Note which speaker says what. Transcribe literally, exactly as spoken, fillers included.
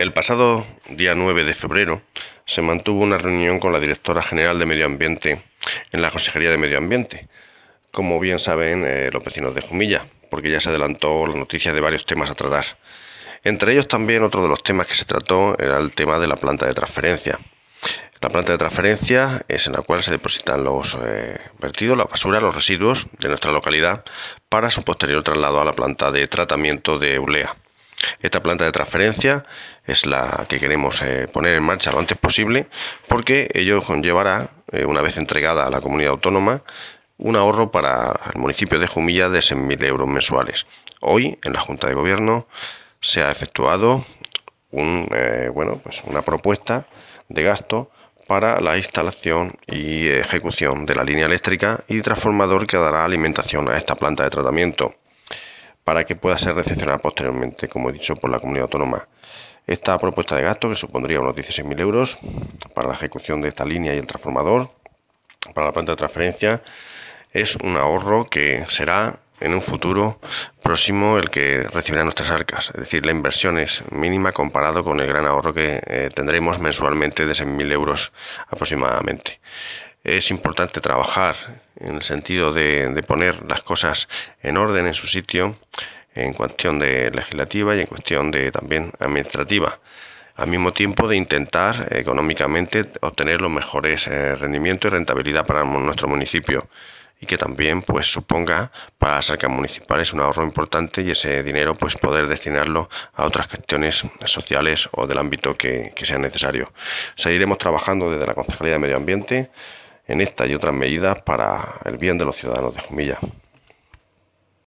Speaker 1: El pasado día nueve de febrero se mantuvo una reunión con la Directora General de Medio Ambiente en la Consejería de Medio Ambiente, como bien saben eh, los vecinos de Jumilla, porque ya se adelantó la noticia de varios temas a tratar. Entre ellos también otro de los temas que se trató era el tema de la planta de transferencia. La planta de transferencia es en la cual se depositan los eh, vertidos, la basura, los residuos de nuestra localidad para su posterior traslado a la planta de tratamiento de Eulea. Esta planta de transferencia es la que queremos eh, poner en marcha lo antes posible, porque ello conllevará, eh, una vez entregada a la comunidad autónoma, un ahorro para el municipio de Jumilla de seis mil euros mensuales. Hoy, en la Junta de Gobierno, se ha efectuado un, eh, bueno, pues una propuesta de gasto para la instalación y ejecución de la línea eléctrica y transformador que dará alimentación a esta planta de tratamiento, para que pueda ser recepcionada posteriormente, como he dicho, por la comunidad autónoma. Esta propuesta de gasto, que supondría unos dieciséis mil euros para la ejecución de esta línea y el transformador, para la planta de transferencia, es un ahorro que será en un futuro próximo el que recibirán nuestras arcas. Es decir, la inversión es mínima comparado con el gran ahorro que eh, tendremos mensualmente de seis mil euros aproximadamente. Es importante trabajar en el sentido de, de poner las cosas en orden, en su sitio, en cuestión de legislativa y en cuestión de también administrativa, al mismo tiempo de intentar económicamente obtener los mejores eh, rendimientos y rentabilidad para nuestro municipio, y que también pues suponga para las arcas municipales un ahorro importante y ese dinero pues poder destinarlo a otras cuestiones sociales o del ámbito que, que sea necesario. Seguiremos trabajando desde la Concejalía de Medio Ambiente en esta y otras medidas para el bien de los ciudadanos de Jumilla.